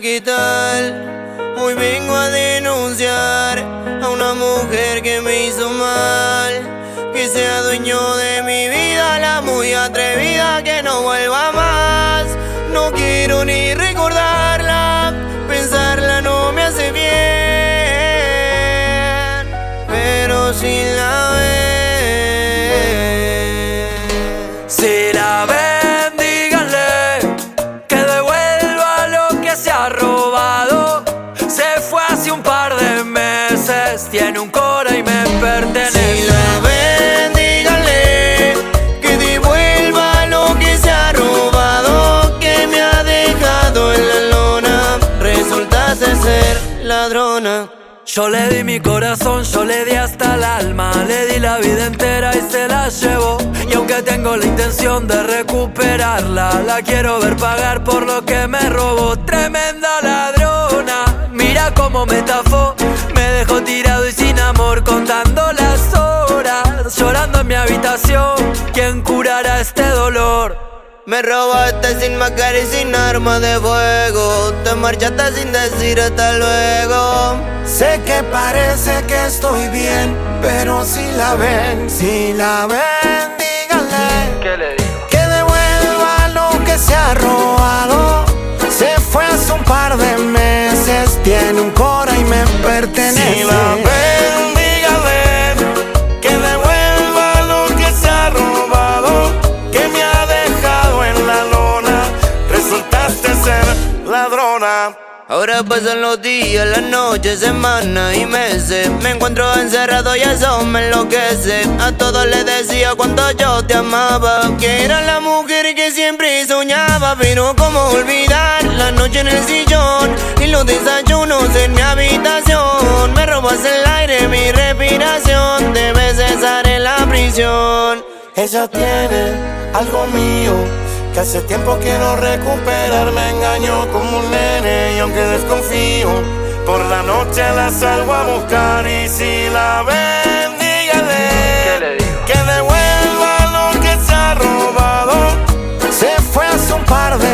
¿qué tal? Hoy vengo a denunciar a una mujer que me hizo mal, que sea dueño de mi vida, la muy atrevida, que no vuelva más. No quiero ni recordarla, pensarla no me hace bien, pero si la ven, si la ven, díganle que devuelva lo que se ha robado. Se fue hace un par de meses, tiene un cora y me pertenece. Si la ven, díganle que devuelva lo que se ha robado, que me ha dejado en la lona. Resultaste ser ladrona. Yo le di mi corazón, yo le di hasta el alma, le di la vida entera y se la llevo. Y aunque tengo la intención de recuperarla, la quiero ver pagar por lo que me robó. Tremenda ladrona, mira cómo me estafó, me dejó tirado y sin amor, contando las horas, llorando en mi habitación. ¿Quién curará este dolor? Me robaste sin máscara y sin arma de fuego, te marchaste sin decir hasta luego. Sé que parece que estoy bien, pero si la ven, díganle ¿Qué le digo? que devuelva lo que se ha robado. Se fue hace un par de meses, tiene un cora y me pertenece. Si la ven, díganle que devuelva lo que se ha robado, que me ha dejado en la lona. Resultaste ser ladrona. Ahora pasan los días, las noches, semanas y meses. Me encuentro encerrado y eso me enloquece. A todos les decía cuánto yo te amaba, que era la mujer que siempre soñaba. Pero cómo olvidar la noche en el sillón y los desayunos en mi habitación. Me robas el aire, mi respiración, debes estar en la prisión. Ella tiene algo mío que hace tiempo quiero recuperar. Me engañó como un nene y aunque desconfío, por la noche la salgo a buscar. Y si la ven, díganle ¿Qué le digo? que devuelva lo que se ha robado. Se fue hace un par de